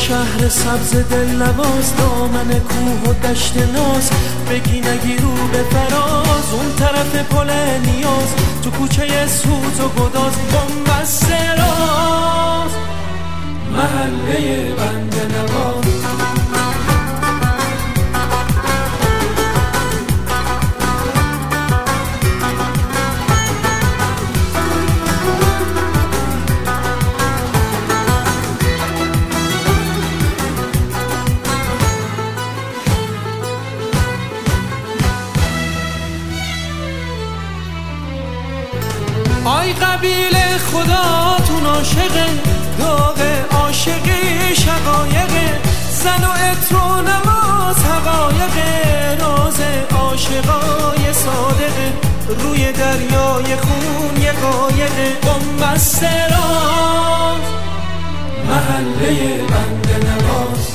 شهر سبز دل نواز، دامن کوه و دشت ناز، بگی نگی رو به فراز، اون طرف پل نیاز، تو کوچه سوز و گداز، بنبست راز، محله بنده نواز. آی قبیله خداتون عاشقه، داغ عاشقی شقایقه، زن و عطر و نماز حقایقه، راز عاشقای صادقه، روی دریای خون یه قایقه، بنبست راز، محله بنده نواز.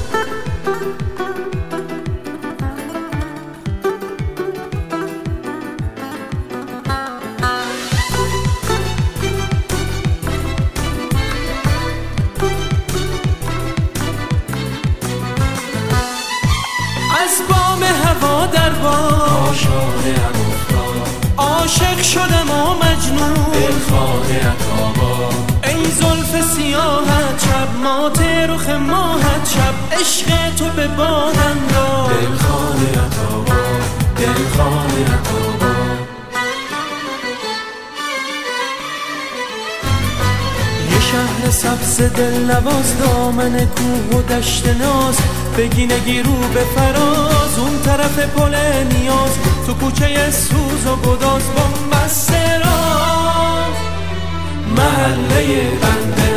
از بام هوا در بام آشانه هم افتاد، عاشق شدم و مجنون دلخانه اتابا، ای زلف سیاحت شب مات رخ ماهت شب، عشق تو به بادم داد، دلخانه اتابا، دلخانه اتابا. یه شهر سبز دل نواز، دامن کوه و دشت ناز، بگی نگی رو به فراز، اون طرف پل نیاز، تو کوچه سوز و گداز، بنبست راز، محله بنده